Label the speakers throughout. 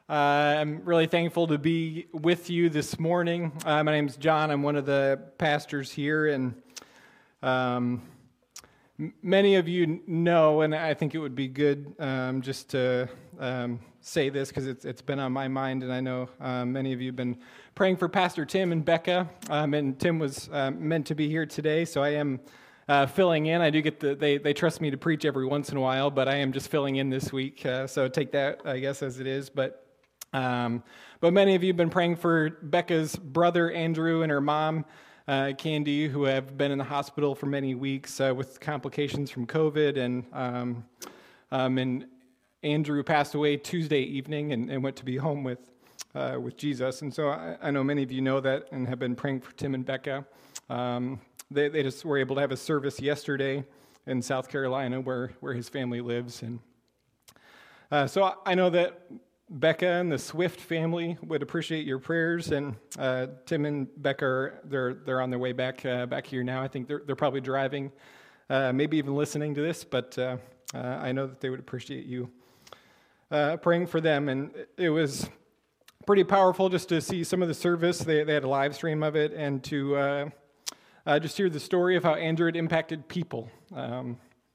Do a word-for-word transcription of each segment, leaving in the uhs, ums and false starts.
Speaker 1: Uh, I'm really thankful to be with you this morning. Uh, my name's John. I'm one of the pastors here, and um, m- many of you know, and I think it would be good um, just to um, say this because it's it's been on my mind, and I know um, many of you have been praying for Pastor Tim and Becca, um, and Tim was uh, meant to be here today, so I am uh, filling in. I do get the, they, they trust me to preach every once in a while, but I am just filling in this week, uh, so take that, I guess, as it is, but Um, but many of you have been praying for Becca's brother, Andrew, and her mom, uh, Candy, who have been in the hospital for many weeks uh, with complications from COVID. And um, um, and Andrew passed away Tuesday evening and, and went to be home with uh, with Jesus. And so I, I know many of you know that and have been praying for Tim and Becca. Um, they, they just were able to have a service yesterday in South Carolina where, where his family lives. And uh, so I know that Becca and the Swift family would appreciate your prayers, and uh, Tim and Becca are, they're they're on their way back uh, back here now. I think they're they're probably driving, uh, maybe even listening to this, but uh, uh, I know that they would appreciate you uh, praying for them. And it was pretty powerful just to see some of the service. They they had a live stream of it, and to uh, uh, just hear the story of how Andrew had impacted people. Um,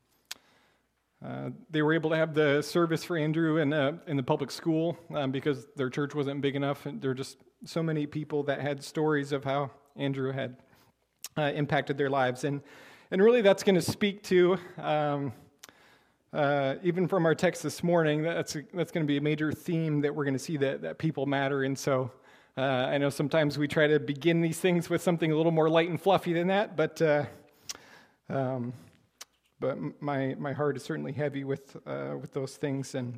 Speaker 1: Uh, they were able to have the service for Andrew in, uh, in the public school um, because their church wasn't big enough. And there were just so many people that had stories of how Andrew had uh, impacted their lives. And and really that's going to speak to, um, uh, even from our text this morning, that's, a, that's going to be a major theme that we're going to see that, that people matter. And so uh, I know sometimes we try to begin these things with something a little more light and fluffy than that, but uh, um But my, my heart is certainly heavy with uh, with those things, and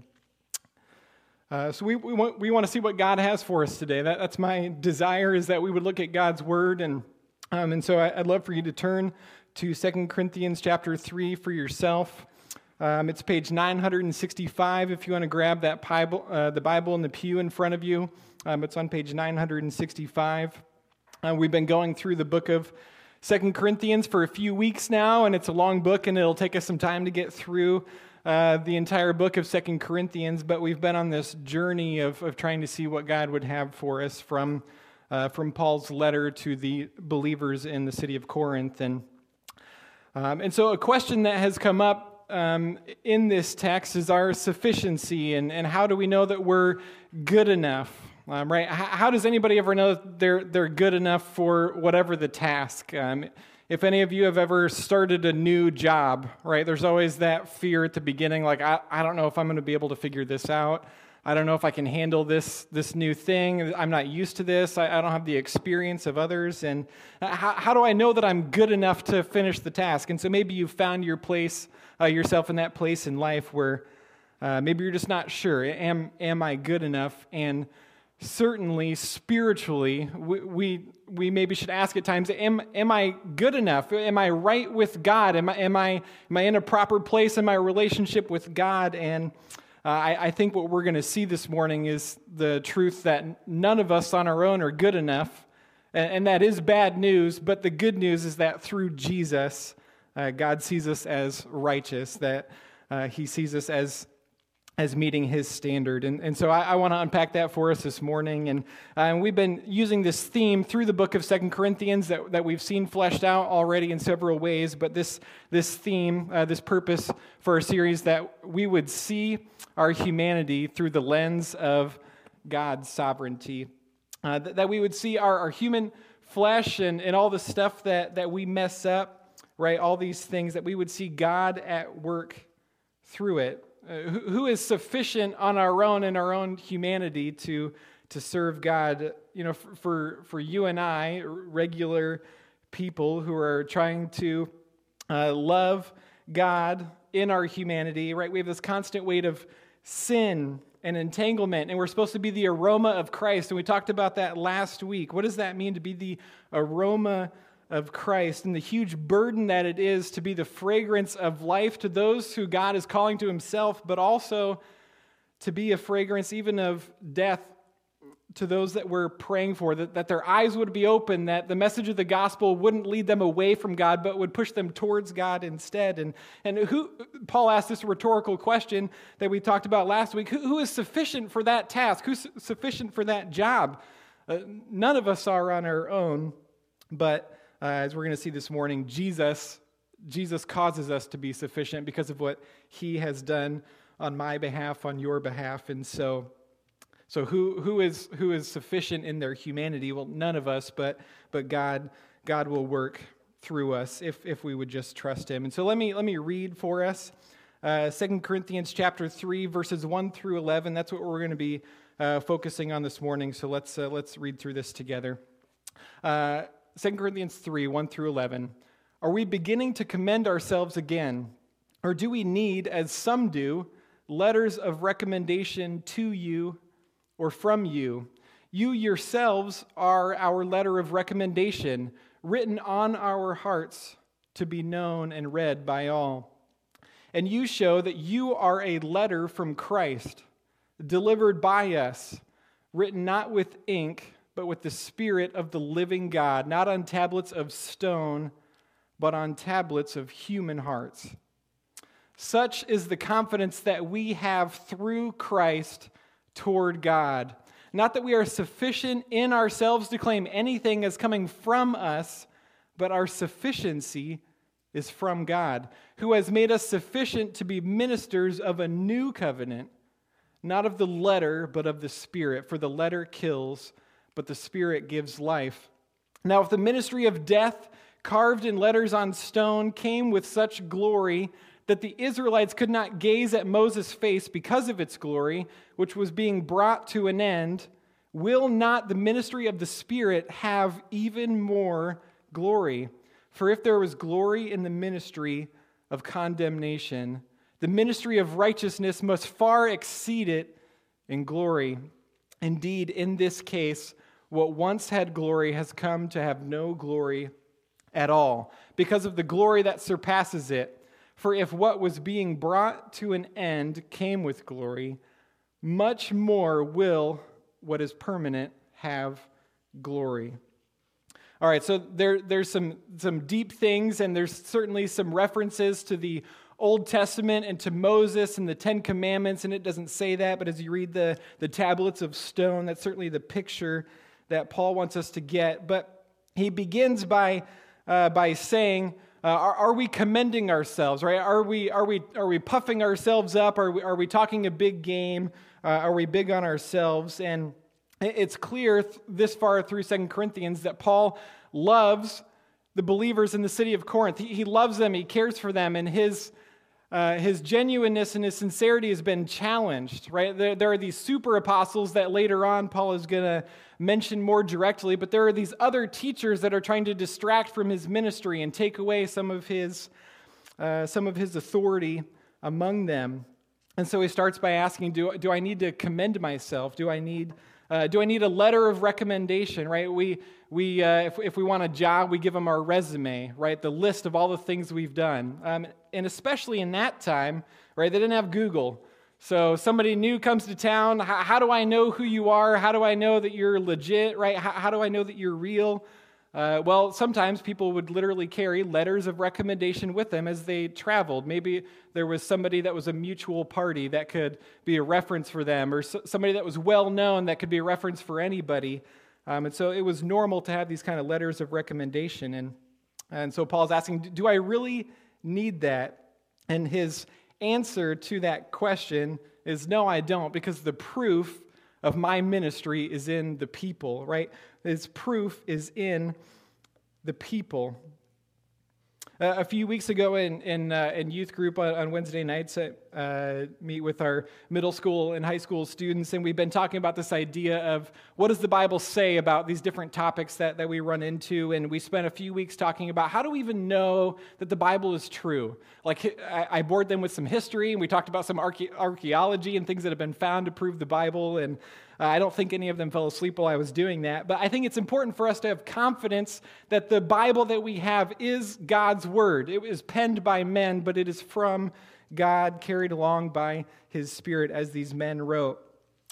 Speaker 1: uh, so we we want we want to see what God has for us today. That that's my desire, is that we would look at God's word, and um, and so I, I'd love for you to turn to Second Corinthians chapter three for yourself. Um, it's page nine sixty-five if you want to grab that Bible, uh, the Bible in the pew in front of you. Um, it's on page nine sixty-five. Uh, we've been going through the book of Second Corinthians for a few weeks now, and it's a long book, and it'll take us some time to get through uh, the entire book of Second Corinthians, but we've been on this journey of, of trying to see what God would have for us from, uh, from Paul's letter to the believers in the city of Corinth. And, um, and so a question that has come up um, in this text is our sufficiency, and, and how do we know that we're good enough? Um, right? How, how does anybody ever know that they're they're good enough for whatever the task? Um, if any of you have ever started a new job, right? There's always that fear at the beginning, like I, I don't know if I'm going to be able to figure this out. I don't know if I can handle this this new thing. I'm not used to this. I, I don't have the experience of others. And how, how do I know that I'm good enough to finish the task? And so maybe you've found your place, uh, yourself in that place in life where uh, maybe you're just not sure. Am am I good enough? And certainly, spiritually, we, we we maybe should ask at times: Am am I good enough? Am I right with God? Am I am I am I in a proper place in my relationship with God? And uh, I, I think what we're going to see this morning is the truth that none of us on our own are good enough, and, and that is bad news. But the good news is that through Jesus, uh, God sees us as righteous. That uh, He sees us as as meeting His standard. And, and so I, I want to unpack that for us this morning. And uh, we've been using this theme through the book of Second Corinthians that, that we've seen fleshed out already in several ways. But this, this theme, uh, this purpose for our series, that we would see our humanity through the lens of God's sovereignty. Uh, that, that we would see our, our human flesh and, and all the stuff that, that we mess up, right? All these things, that we would see God at work through it. Uh, who, who is sufficient on our own in our own humanity to to serve God? You know, for, for for you and I, regular people who are trying to uh, love God in our humanity, right? We have this constant weight of sin and entanglement, and we're supposed to be the aroma of Christ. And we talked about that last week. What does that mean to be the aroma of Christ, and the huge burden that it is to be the fragrance of life to those who God is calling to Himself, but also to be a fragrance even of death to those that we're praying for, that, that their eyes would be open, that the message of the gospel wouldn't lead them away from God, but would push them towards God instead. And, and who, Paul asked this rhetorical question that we talked about last week, who, who is sufficient for that task? Who's sufficient for that job? Uh, none of us are on our own, but uh, as we're going to see this morning, Jesus, Jesus causes us to be sufficient because of what he has done on my behalf, on your behalf. And so So who who is who is sufficient in their humanity? Well, none of us, but but God God will work through us if if we would just trust him. And so let me let me read for us uh, Second Corinthians chapter three, verses one through eleven. That's what we're going to be uh, focusing on this morning. So let's uh, let's read through this together. Uh, Second Corinthians three, one through eleven. Are we beginning to commend ourselves again, or do we need, as some do, letters of recommendation to you or from you? You yourselves are our letter of recommendation, written on our hearts to be known and read by all. And you show that you are a letter from Christ, delivered by us, written not with ink, but with the Spirit of the living God, not on tablets of stone, but on tablets of human hearts. Such is the confidence that we have through Christ toward God. Not that we are sufficient in ourselves to claim anything as coming from us, but our sufficiency is from God, who has made us sufficient to be ministers of a new covenant, not of the letter, but of the Spirit. For the letter kills, but the Spirit gives life. Now, if the ministry of death, carved in letters on stone, came with such glory that the Israelites could not gaze at Moses' face because of its glory, which was being brought to an end, will not the ministry of the Spirit have even more glory? For if there was glory in the ministry of condemnation, the ministry of righteousness must far exceed it in glory. Indeed, in this case, what once had glory has come to have no glory at all, because of the glory that surpasses it. For if what was being brought to an end came with glory, much more will what is permanent have glory. All right, so there, there's some, some deep things, and there's certainly some references to the Old Testament and to Moses and the Ten Commandments, and it doesn't say that, but as you read the, the tablets of stone, that's certainly the picture that Paul wants us to get. But he begins by, uh, by saying, Uh, are, are we commending ourselves, right? Are we are we are we puffing ourselves up? Are we are we talking a big game? Uh, are we big on ourselves? And it's clear th- this far through Second Corinthians that Paul loves the believers in the city of Corinth. He, he loves them. He cares for them, and his uh, his genuineness and his sincerity has been challenged, right? There, there are these super apostles that later on Paul is going to mention more directly, but there are these other teachers that are trying to distract from his ministry and take away some of his uh, some of his authority among them. And so he starts by asking, do, do I need to commend myself? Do I need uh, do I need a letter of recommendation, right? We we uh, if, if we want a job, we give them our resume, right? The list of all the things we've done. Um, and especially in that time, right? They didn't have Google. So somebody new comes to town. How, how do I know who you are? How do I know that you're legit, right? How, how do I know that you're real? Uh, well, sometimes people would literally carry letters of recommendation with them as they traveled. Maybe there was somebody that was a mutual party that could be a reference for them, or so, somebody that was well known that could be a reference for anybody. Um, and so it was normal to have these kind of letters of recommendation. And, and so Paul's asking, do I really need that? And his answer to that question is no, I don't, because the proof of my ministry is in the people, right? His proof is in the people. Uh, a few weeks ago in in, uh, in youth group on, on Wednesday nights, I uh, meet with our middle school and high school students, and we've been talking about this idea of what does the Bible say about these different topics that, that we run into, and we spent a few weeks talking about how do we even know that the Bible is true? Like, I, I bored them with some history, and we talked about some archae- archaeology and things that have been found to prove the Bible, and Uh, I don't think any of them fell asleep while I was doing that, but I think it's important for us to have confidence that the Bible that we have is God's Word. It was penned by men, but it is from God, carried along by His Spirit as these men wrote.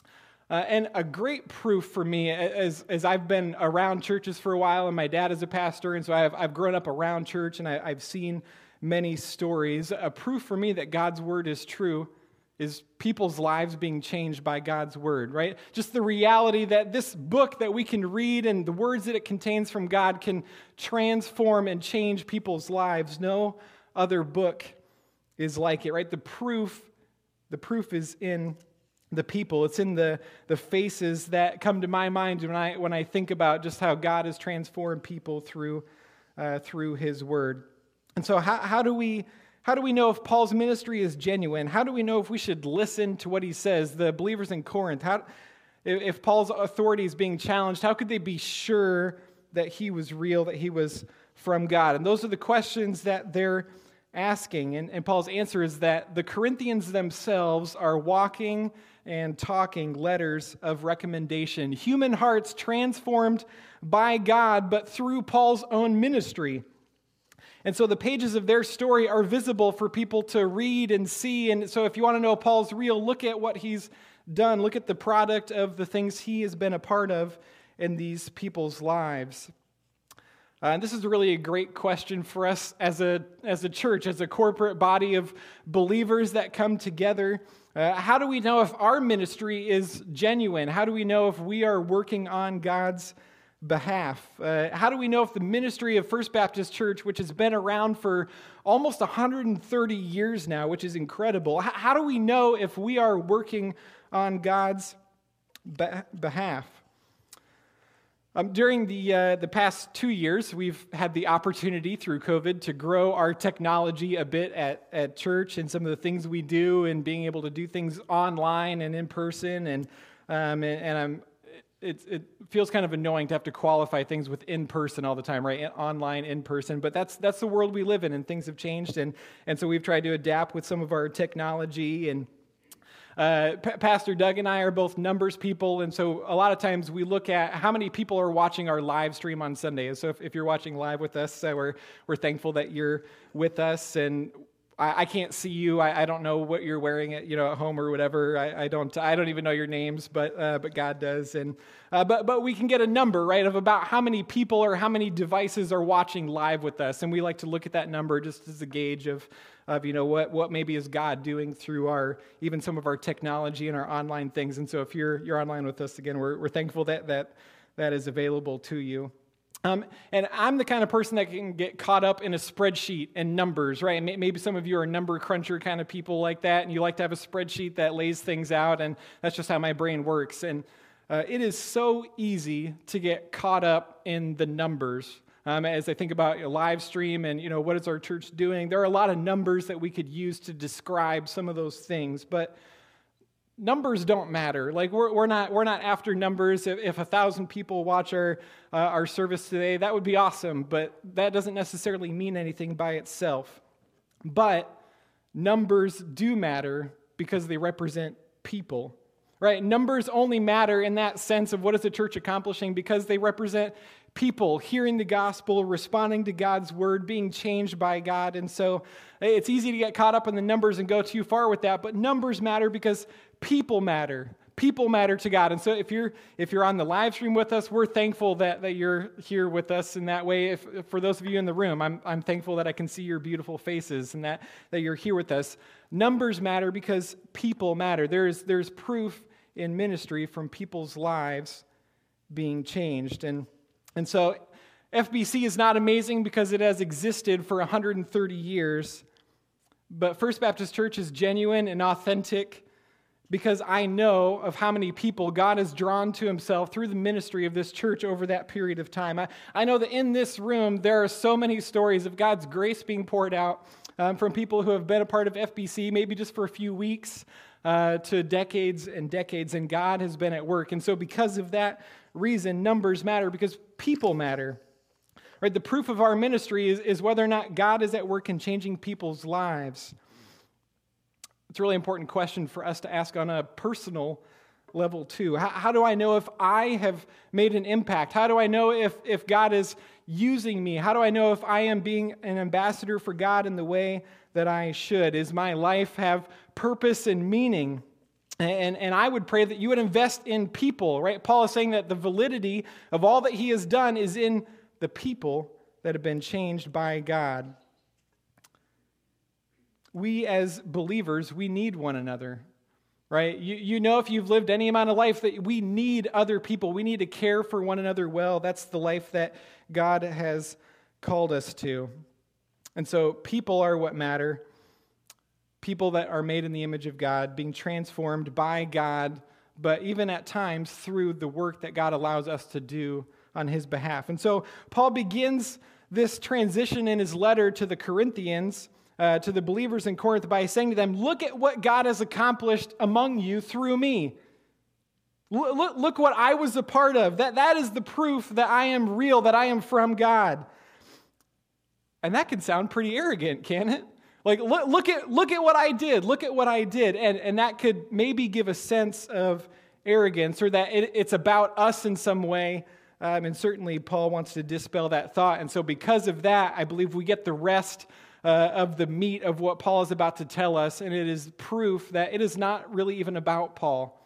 Speaker 1: Uh, and a great proof for me, as, as I've been around churches for a while, and my dad is a pastor, and so I've, I've grown up around church, and I, I've seen many stories. A proof for me that God's word is true is people's lives being changed by God's word, right? Just the reality that this book that we can read and the words that it contains from God can transform and change people's lives. No other book is like it, right? The proof, the proof is in the people. It's in the, the faces that come to my mind when I when I think about just how God has transformed people through uh, through His Word. And so, how, how do we how do we know if Paul's ministry is genuine? How do we know if we should listen to what he says? The believers in Corinth, how if Paul's authority is being challenged, how could they be sure that he was real, that he was from God? And those are the questions that they're asking. And, and Paul's answer is that the Corinthians themselves are walking and talking letters of recommendation. Human hearts transformed by God, but through Paul's own ministry. And so the pages of their story are visible for people to read and see. And so if you want to know if Paul's real, look at what he's done. Look at the product of the things he has been a part of in these people's lives. Uh, and this is really a great question for us as a as a church, as a corporate body of believers that come together. Uh, how do we know if our ministry is genuine? How do we know if we are working on God's behalf? Uh, how do we know if the ministry of First Baptist Church, which has been around for almost one hundred thirty years now, which is incredible, how, how do we know if we are working on God's be- behalf? Um, during the uh, the past two years, we've had the opportunity through COVID to grow our technology a bit at, at church and some of the things we do, and being able to do things online and in person. And um, and, and I'm it, it feels kind of annoying to have to qualify things with in person all the time, right? Online, in person. But that's that's the world we live in, and things have changed. And and so we've tried to adapt with some of our technology. And Uh, P- Pastor Doug and I are both numbers people, and so a lot of times we look at how many people are watching our live stream on Sunday. So if, if you're watching live with us, uh, we're we're thankful that you're with us. And I, I can't see you. I, I don't know what you're wearing at you know at home or whatever. I, I don't I don't even know your names, but uh, but God does. And uh, but but we can get a number, right, of about how many people or how many devices are watching live with us, and we like to look at that number just as a gauge of. of, you know, what what maybe is God doing through our, even some of our technology and our online things. And so if you're you're online with us, again, we're we're thankful that that, that is available to you. Um, and I'm the kind of person that can get caught up in a spreadsheet and numbers, right? And maybe some of you are number cruncher kind of people like that, and you like to have a spreadsheet that lays things out, and that's just how my brain works. And uh, it is so easy to get caught up in the numbers. Um, as I think about a live stream and, you know, what is our church doing? There are a lot of numbers that we could use to describe some of those things, but numbers don't matter. Like we're we're not we're not after numbers. If, if a thousand people watch our uh, our service today, that would be awesome, but that doesn't necessarily mean anything by itself. But numbers do matter because they represent people. Right? Numbers only matter in that sense of what is the church accomplishing because they represent people hearing the gospel, responding to God's word, being changed by God. And so it's easy to get caught up in the numbers and go too far with that, but numbers matter because people matter. People matter to God. And so if you're if you're on the live stream with us, we're thankful that, that you're here with us in that way. If, if for those of you in the room, I'm I'm thankful that I can see your beautiful faces and that, that you're here with us. Numbers matter because people matter. There's there's proof in ministry from people's lives being changed. And and so F B C is not amazing because it has existed for one hundred thirty years, but First Baptist Church is genuine and authentic because I know of how many people God has drawn to himself through the ministry of this church over that period of time. I, I know that in this room there are so many stories of God's grace being poured out um, from people who have been a part of F B C, maybe just for a few weeks, uh, to decades and decades, and God has been at work. And so because of that reason, numbers matter because people matter. Right? The proof of our ministry is, is whether or not God is at work in changing people's lives. It's a really important question for us to ask on a personal level too. How, how do I know if I have made an impact? How do I know if, if God is using me? How do I know if I am being an ambassador for God in the way that I should? Is my life have purpose and meaning? And, and I would pray that you would invest in people, right? Paul is saying that the validity of all that he has done is in the people that have been changed by God. We as believers, we need one another, right? You, you know if you've lived any amount of life that we need other people. We need to care for one another well. That's the life that God has called us to. And so people are what matter. People that are made in the image of God, being transformed by God, but even at times through the work that God allows us to do on his behalf. And so Paul begins this transition in his letter to the Corinthians, uh, to the believers in Corinth, by saying to them, look at what God has accomplished among you through me. Look, look, look what I was a part of. That, that is the proof that I am real, that I am from God. And that can sound pretty arrogant, can't it? Like, look, look at look at what I did. Look at what I did. And, and that could maybe give a sense of arrogance, or that it, it's about us in some way. Um, and certainly Paul wants to dispel that thought. And so because of that, I believe we get the rest uh, of the meat of what Paul is about to tell us. And it is proof that it is not really even about Paul.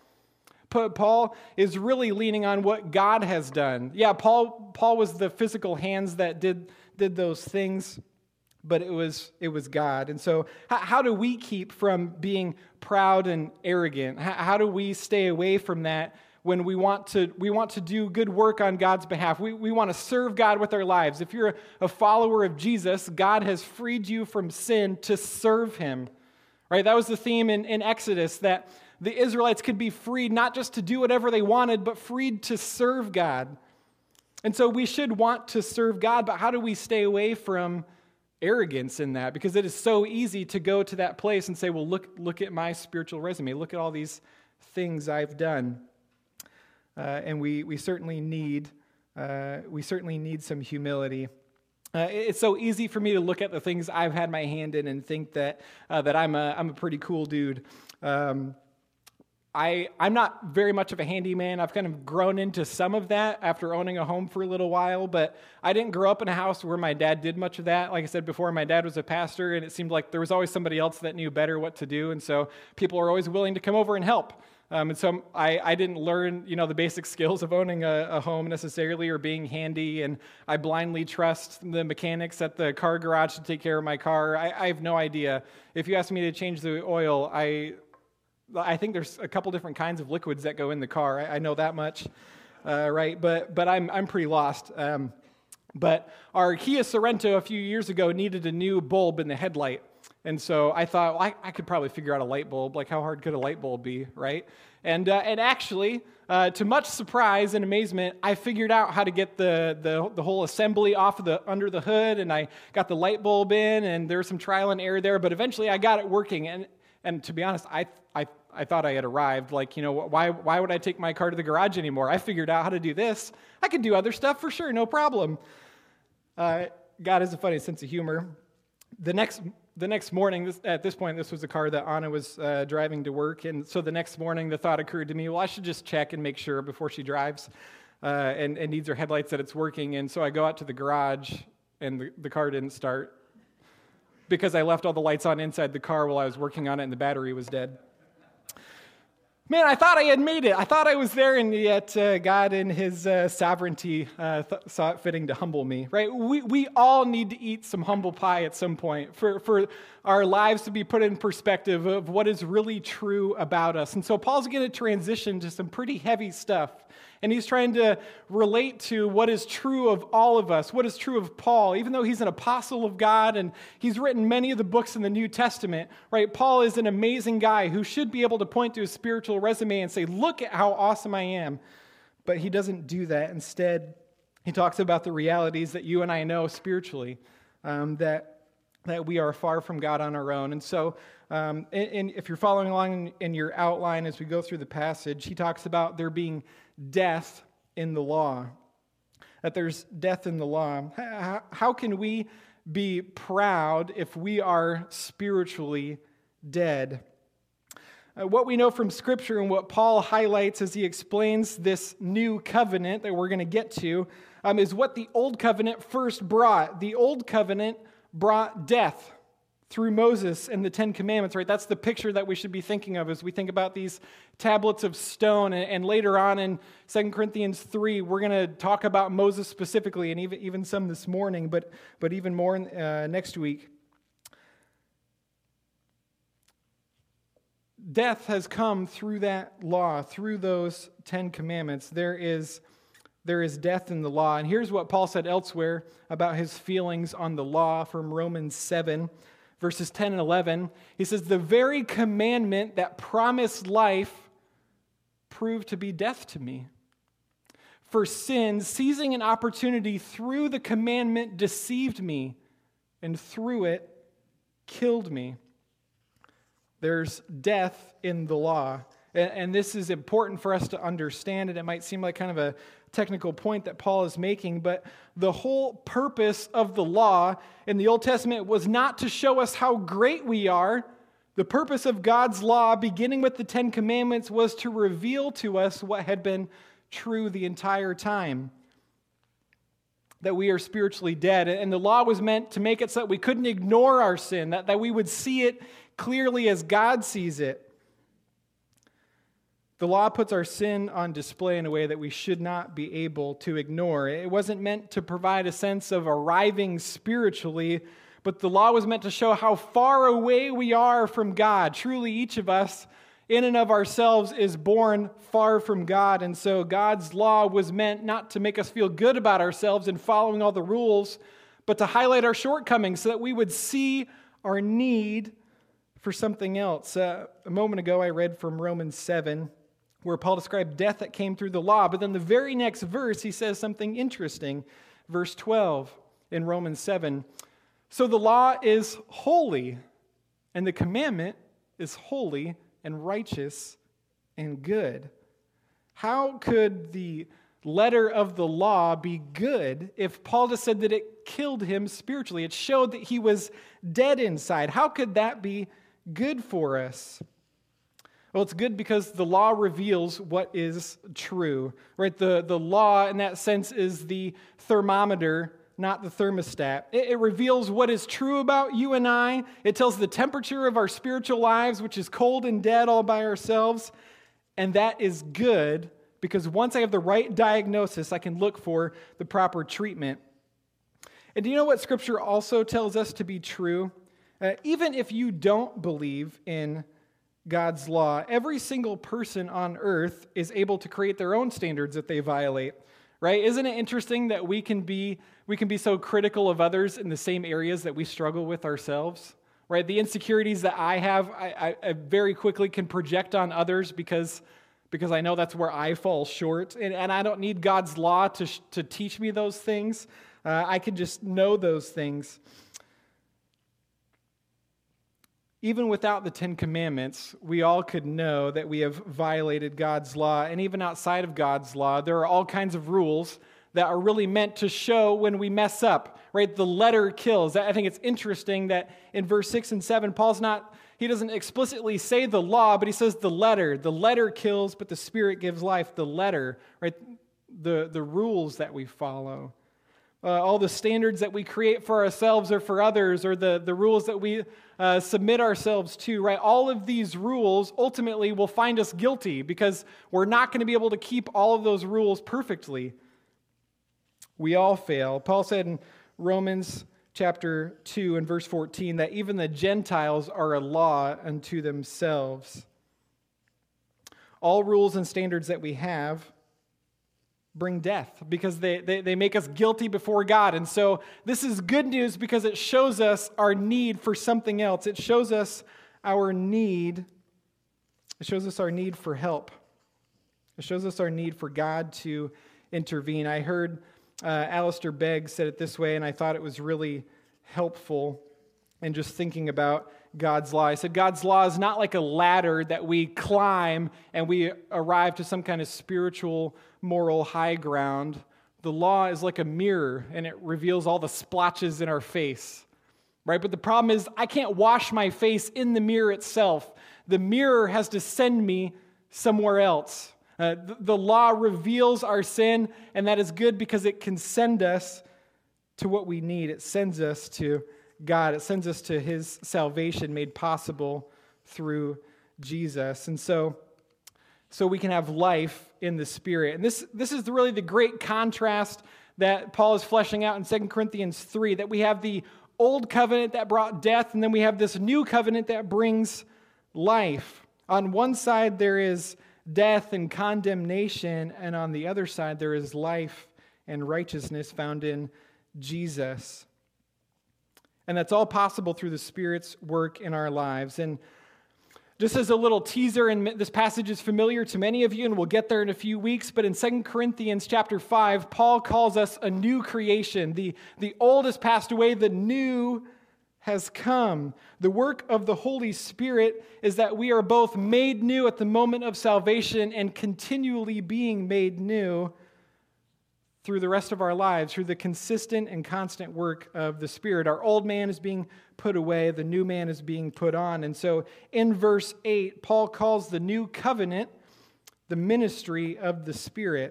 Speaker 1: Paul is really leaning on what God has done. Yeah, Paul Paul was the physical hands that did, did those things. But it was it was God. And so how, how do we keep from being proud and arrogant? How, how do we stay away from that when we want to we want to do good work on God's behalf? We, we want to serve God with our lives. If you're a follower of Jesus, God has freed you from sin to serve him. Right? That was the theme in, in Exodus, that the Israelites could be freed not just to do whatever they wanted, but freed to serve God. And so we should want to serve God, but how do we stay away from arrogance in that? Because it is so easy to go to that place and say, well, look look at my spiritual resume. Look at all these things I've done. Uh, and we we certainly need uh, we certainly need some humility. Uh, it's so easy for me to look at the things I've had my hand in and think that uh, that I'm a I'm a pretty cool dude. Um, I, I'm not very much of a handyman. I've kind of grown into some of that after owning a home for a little while, but I didn't grow up in a house where my dad did much of that. Like I said before, my dad was a pastor, and it seemed like there was always somebody else that knew better what to do, and so people are always willing to come over and help. Um, and so I, I didn't learn, you know, the basic skills of owning a, a home necessarily, or being handy, and I blindly trust the mechanics at the car garage to take care of my car. I, I have no idea. If you ask me to change the oil, I... I think there's a couple different kinds of liquids that go in the car. I, I know that much, uh, right? But but I'm I'm pretty lost. Um, but our Kia Sorento a few years ago needed a new bulb in the headlight, and so I thought, well, I, I could probably figure out a light bulb. Like, how hard could a light bulb be, right? And uh, and actually, uh, to much surprise and amazement, I figured out how to get the, the the whole assembly off of the under the hood, and I got the light bulb in, and there was some trial and error there, but eventually I got it working. And and to be honest, I I. I thought I had arrived. Like, you know, why why would I take my car to the garage anymore? I figured out how to do this. I could do other stuff for sure, no problem. Uh, God has a funny sense of humor. The next the next morning, this, at this point, this was a car that Anna was uh, driving to work, and so the next morning, the thought occurred to me, well, I should just check and make sure before she drives uh, and, and needs her headlights that it's working. And so I go out to the garage, and the, the car didn't start because I left all the lights on inside the car while I was working on it, and the battery was dead. Man, I thought I had made it. I thought I was there, and yet uh, God in his uh, sovereignty uh, th- saw it fitting to humble me, right? We we all need to eat some humble pie at some point for, for our lives to be put in perspective of what is really true about us. And so Paul's going to transition to some pretty heavy stuff, and he's trying to relate to what is true of all of us, what is true of Paul, even though he's an apostle of God, and he's written many of the books in the New Testament, right? Paul is an amazing guy who should be able to point to his spiritual resume and say, look at how awesome I am. But he doesn't do that. Instead, he talks about the realities that you and I know spiritually, um, that that we are far from God on our own. And so, um, and, and if you're following along in, in your outline as we go through the passage, he talks about there being death in the law, that there's death in the law. How, how can we be proud if we are spiritually dead? Uh, what we know from Scripture and what Paul highlights as he explains this new covenant that we're going to get to um, is what the old covenant first brought. The old covenant brought death through Moses and the Ten Commandments, right? That's the picture that we should be thinking of as we think about these tablets of stone. And, and later on in Second Corinthians three, we're going to talk about Moses specifically, and even, even some this morning, but, but even more uh, next week. Death has come through that law, through those Ten Commandments. There is, there is death in the law. And here's what Paul said elsewhere about his feelings on the law from Romans seven. Verses ten and eleven, he says, the very commandment that promised life proved to be death to me. For sin, seizing an opportunity through the commandment, deceived me, and through it, killed me. There's death in the law. And this is important for us to understand, and it might seem like kind of a technical point that Paul is making, but the whole purpose of the law in the Old Testament was not to show us how great we are. The purpose of God's law, beginning with the Ten Commandments, was to reveal to us what had been true the entire time, that we are spiritually dead. And the law was meant to make it so that we couldn't ignore our sin, that, that we would see it clearly as God sees it. The law puts our sin on display in a way that we should not be able to ignore. It wasn't meant to provide a sense of arriving spiritually, but the law was meant to show how far away we are from God. Truly, each of us, in and of ourselves, is born far from God. And so God's law was meant not to make us feel good about ourselves and following all the rules, but to highlight our shortcomings so that we would see our need for something else. Uh, a moment ago, I read from Romans seven, where Paul described death that came through the law. But then the very next verse, he says something interesting. Verse twelve in Romans seven. So the law is holy, and the commandment is holy and righteous and good. How could the letter of the law be good if Paul just said that it killed him spiritually? It showed that he was dead inside. How could that be good for us? Well, it's good because the law reveals what is true, right? The, the law, in that sense, is the thermometer, not the thermostat. It, it reveals what is true about you and I. It tells the temperature of our spiritual lives, which is cold and dead all by ourselves. And that is good because once I have the right diagnosis, I can look for the proper treatment. And do you know what Scripture also tells us to be true? Uh, even if you don't believe in God's law, every single person on earth is able to create their own standards that they violate, right? Isn't it interesting that we can be we can be so critical of others in the same areas that we struggle with ourselves, right? The insecurities that I have, I, I, I very quickly can project on others because because I know that's where I fall short, and, and I don't need God's law to to teach me those things. Uh, I can just know those things. Even without the Ten Commandments, we all could know that we have violated God's law. And even outside of God's law, there are all kinds of rules that are really meant to show when we mess up, right? The letter kills. I think it's interesting that in verse six and seven, Paul's not, he doesn't explicitly say the law, but he says the letter. The letter kills, but the Spirit gives life. The letter, right? The, the rules that we follow. Uh, all the standards that we create for ourselves or for others, or the, the rules that we uh, submit ourselves to, right? All of these rules ultimately will find us guilty because we're not going to be able to keep all of those rules perfectly. We all fail. Paul said in Romans chapter two and verse fourteen that even the Gentiles are a law unto themselves. All rules and standards that we have bring death because they, they, they make us guilty before God. And so this is good news because it shows us our need for something else. It shows us our need. It shows us our need for help. It shows us our need for God to intervene. I heard uh, Alistair Begg said it this way, and I thought it was really helpful in just thinking about God's law. He said God's law is not like a ladder that we climb and we arrive to some kind of spiritual, moral high ground. The law is like a mirror and it reveals all the splotches in our face, right? But the problem is I can't wash my face in the mirror itself. The mirror has to send me somewhere else. Uh, the, the law reveals our sin, and that is good because it can send us to what we need. It sends us to God. It sends us to his salvation made possible through Jesus. And so, so we can have life in the Spirit. And this, this is really the great contrast that Paul is fleshing out in Second Corinthians three, that we have the old covenant that brought death, and then we have this new covenant that brings life. On one side, there is death and condemnation, and on the other side, there is life and righteousness found in Jesus. And that's all possible through the Spirit's work in our lives. And just as a little teaser, and this passage is familiar to many of you, and we'll get there in a few weeks, but in Second Corinthians chapter five, Paul calls us a new creation. The, the old has passed away, the new has come. The work of the Holy Spirit is that we are both made new at the moment of salvation and continually being made new through the rest of our lives, through the consistent and constant work of the Spirit. Our old man is being put away, the new man is being put on. And so in verse eight, Paul calls the new covenant the ministry of the Spirit.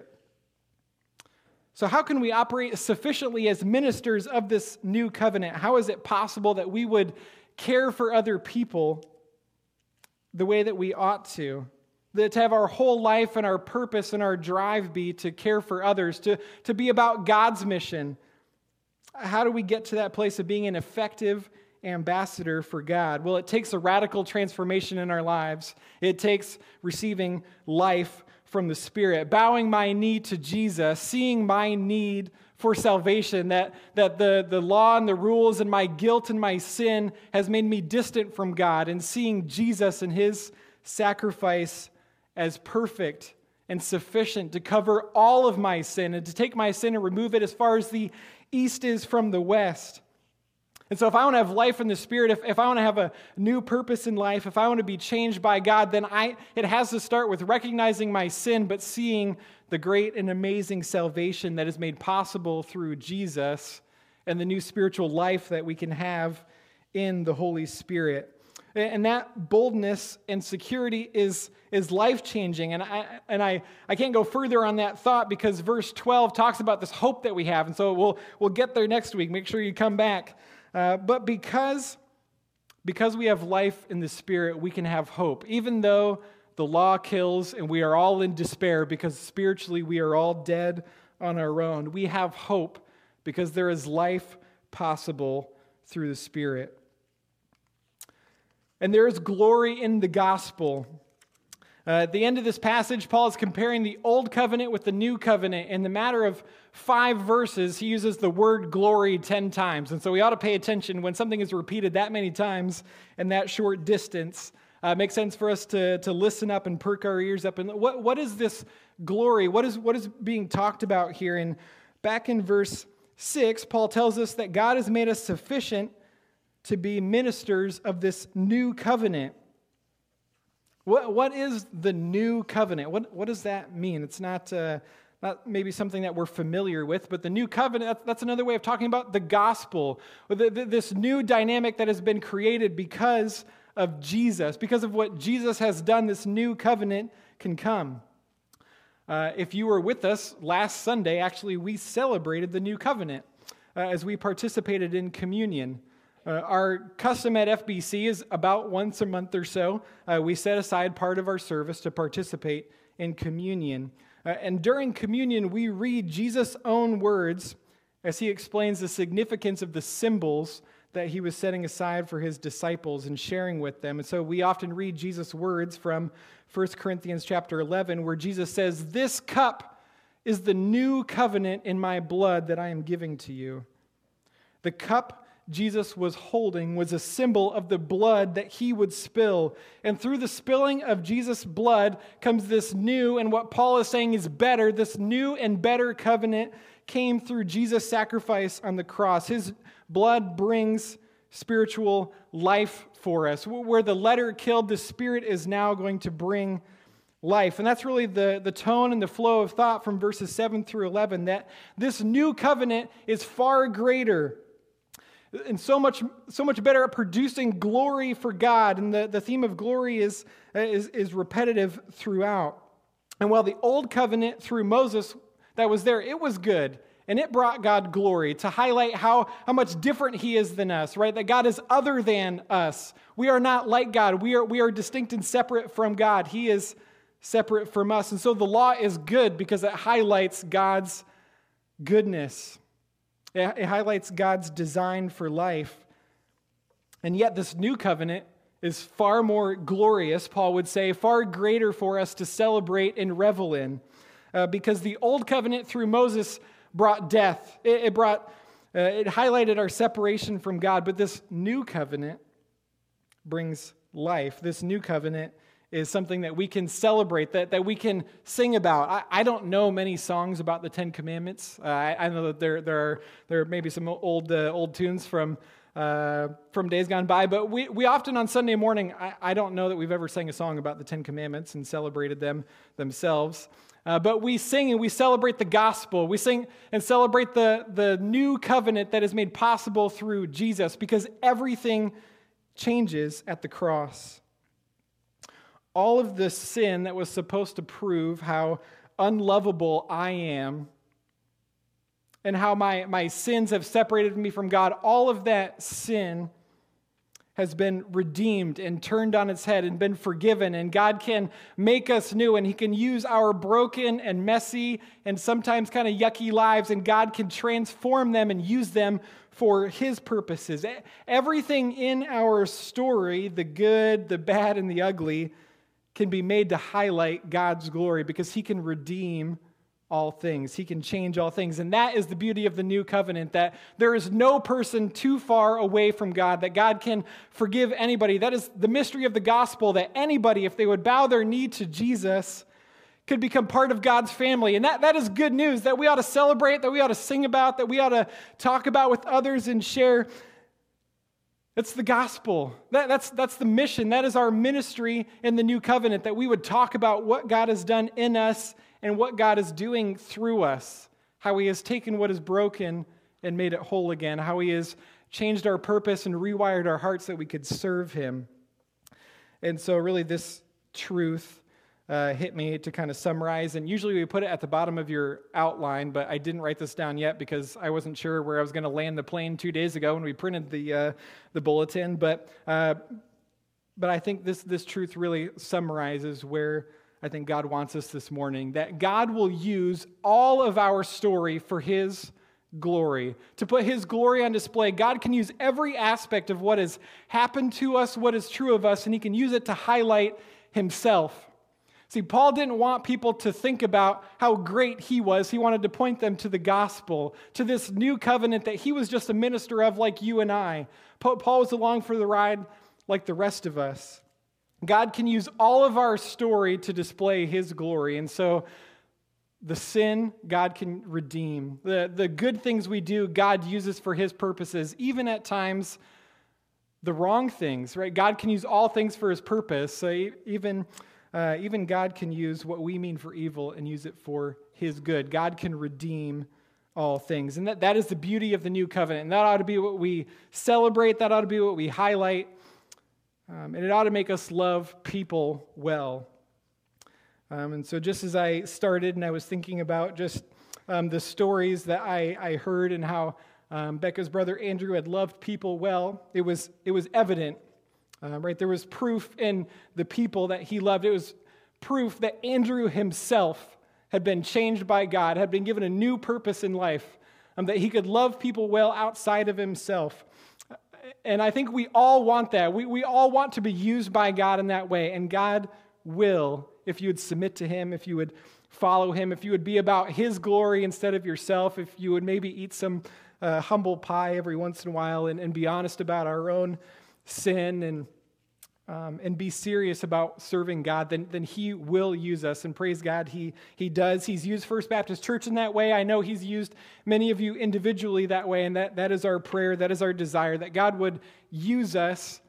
Speaker 1: So how can we operate sufficiently as ministers of this new covenant? How is it possible that we would care for other people the way that we ought to? That to have our whole life and our purpose and our drive be to care for others, to, to be about God's mission. How do we get to that place of being an effective ambassador for God? Well, it takes a radical transformation in our lives. It takes receiving life from the Spirit, bowing my knee to Jesus, seeing my need for salvation, that, that the, the law and the rules and my guilt and my sin has made me distant from God, and seeing Jesus and his sacrifice as perfect and sufficient to cover all of my sin and to take my sin and remove it as far as the east is from the west. And so if I want to have life in the Spirit, if, if I want to have a new purpose in life, if I want to be changed by God, then I it has to start with recognizing my sin, but seeing the great and amazing salvation that is made possible through Jesus and the new spiritual life that we can have in the Holy Spirit. And that boldness and security is, is life-changing. And, I, and I, I can't go further on that thought because verse twelve talks about this hope that we have. And so we'll, we'll get there next week. Make sure you come back. Uh, but because, because we have life in the Spirit, we can have hope. Even though the law kills and we are all in despair because spiritually we are all dead on our own, we have hope because there is life possible through the Spirit. And there is glory in the gospel. Uh, at the end of this passage, Paul is comparing the old covenant with the new covenant. In the matter of five verses, he uses the word glory ten times. And so we ought to pay attention when something is repeated that many times in that short distance. Uh, it makes sense for us to, to listen up and perk our ears up. And what, what is this glory? What is, what is being talked about here? And back in verse six, Paul tells us that God has made us sufficient to be ministers of this new covenant. What, what is the new covenant? What, what does that mean? It's not, uh, not maybe something that we're familiar with, but the new covenant, that's, that's another way of talking about the gospel, the, the, this new dynamic that has been created because of Jesus, because of what Jesus has done. This new covenant can come. Uh, if you were with us last Sunday, actually, we celebrated the new covenant uh, as we participated in communion. Uh, our custom at F B C is about once a month or so. Uh, we set aside part of our service to participate in communion. Uh, and during communion, we read Jesus' own words as he explains the significance of the symbols that he was setting aside for his disciples and sharing with them. And so we often read Jesus' words from First Corinthians chapter eleven, where Jesus says, "This cup is the new covenant in my blood that I am giving to you." The cup Jesus was holding was a symbol of the blood that he would spill. And through the spilling of Jesus' blood comes this new, and what Paul is saying is better, this new and better covenant came through Jesus' sacrifice on the cross. His blood brings spiritual life for us. Where the letter killed, the Spirit is now going to bring life. And that's really the, the tone and the flow of thought from verses seven through eleven, that this new covenant is far greater and so much so much better at producing glory for God. And the, the theme of glory is, is, is repetitive throughout. And while the old covenant through Moses that was there, it was good. and it brought God glory to highlight how, how much different he is than us, right? That God is other than us. We are not like God. We are, we are distinct and separate from God. He is separate from us. And so the law is good because it highlights God's goodness. It, it highlights God's design for life. And yet this new covenant is far more glorious, Paul would say, far greater for us to celebrate and revel in. Uh, because the old covenant through Moses brought death. It, it brought, uh, it highlighted our separation from God. But this new covenant brings life. This new covenant is something that we can celebrate, that, that we can sing about. I, I don't know many songs about the Ten Commandments. Uh, I, I know that there, there, are, there are maybe some old, uh, old tunes from Uh, from days gone by, but we, we often on Sunday morning, I, I don't know that we've ever sang a song about the Ten Commandments and celebrated them themselves, uh, but we sing and we celebrate the gospel. We sing and celebrate the, the new covenant that is made possible through Jesus, because everything changes at the cross. All of the sin that was supposed to prove how unlovable I am and how my, my sins have separated me from God, all of that sin has been redeemed and turned on its head and been forgiven, and God can make us new, and he can use our broken and messy and sometimes kind of yucky lives, and God can transform them and use them for his purposes. Everything in our story, the good, the bad, and the ugly, can be made to highlight God's glory because he can redeem all things. He can change all things. And that is the beauty of the new covenant, that there is no person too far away from God, that God can forgive anybody. That is the mystery of the gospel, that anybody, if they would bow their knee to Jesus, could become part of God's family. And that, that is good news that we ought to celebrate, that we ought to sing about, that we ought to talk about with others and share. It's the gospel. That, that's, that's the mission. That is our ministry in the new covenant, that we would talk about what God has done in us and what God is doing through us, how he has taken what is broken and made it whole again, how he has changed our purpose and rewired our hearts that we could serve him. And so really this truth uh, hit me to kind of summarize, and usually we put it at the bottom of your outline, but I didn't write this down yet because I wasn't sure where I was going to land the plane two days ago when we printed the uh, the bulletin, but uh, but I think this this truth really summarizes where I think God wants us this morning, that God will use all of our story for his glory, to put his glory on display. God can use every aspect of what has happened to us, what is true of us, and he can use it to highlight himself. See, Paul didn't want people to think about how great he was. He wanted to point them to the gospel, to this new covenant that he was just a minister of like you and I. Paul was along for the ride like the rest of us. God can use all of our story to display his glory. And so the sin, God can redeem. The, the good things we do, God uses for his purposes, even at times the wrong things, right? God can use all things for his purpose. So even, uh, even God can use what we mean for evil and use it for his good. God can redeem all things. And that, that is the beauty of the new covenant. And that ought to be what we celebrate. That ought to be what we highlight. Um, and it ought to make us love people well. Um, and so just as I started and I was thinking about just um, the stories that I, I heard and how um, Becca's brother Andrew had loved people well, it was it was evident, uh, right? There was proof in the people that he loved. It was proof that Andrew himself had been changed by God, had been given a new purpose in life, um, that he could love people well outside of himself. And I think we all want that. We, we all want to be used by God in that way. And God will, if you would submit to him, if you would follow him, if you would be about his glory instead of yourself, if you would maybe eat some uh, humble pie every once in a while and, and be honest about our own sin and um, and be serious about serving God, then, then he will use us. And praise God, he, he does. He's used First Baptist Church in that way. I know he's used many of you individually that way, and that, that is our prayer, that is our desire, that God would use us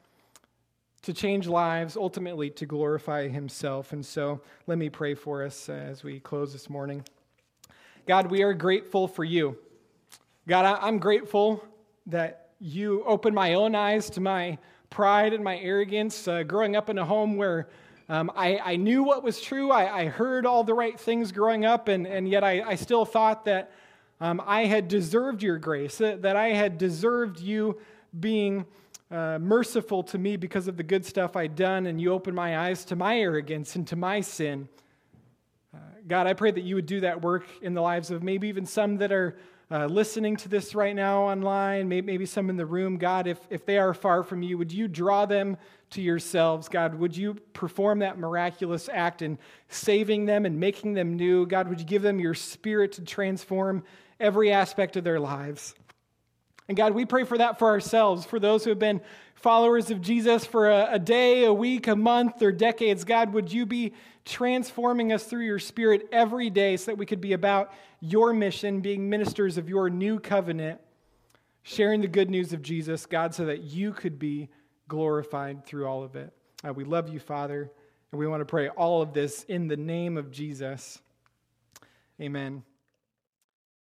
Speaker 1: to change lives, ultimately to glorify himself. And so let me pray for us as we close this morning. God, we are grateful for you. God, I'm grateful that you opened my own eyes to my pride and my arrogance, uh, growing up in a home where um, I, I knew what was true. I, I heard all the right things growing up, and, and yet I, I still thought that um, I had deserved your grace, that, that I had deserved you being uh, merciful to me because of the good stuff I'd done, and you opened my eyes to my arrogance and to my sin. Uh, God, I pray that you would do that work in the lives of maybe even some that are uh, listening to this right now online, maybe, maybe some in the room. God, if, if they are far from you, would you draw them to yourselves? God, would you perform that miraculous act in saving them and making them new? God, would you give them your Spirit to transform every aspect of their lives? And God, we pray for that for ourselves, for those who have been followers of Jesus for a, a day, a week, a month, or decades. God, would you be transforming us through your Spirit every day so that we could be about your mission, being ministers of your new covenant, sharing the good news of Jesus, God, so that you could be glorified through all of it. Uh, we love you, Father, and we want to pray all of this in the name of Jesus. Amen.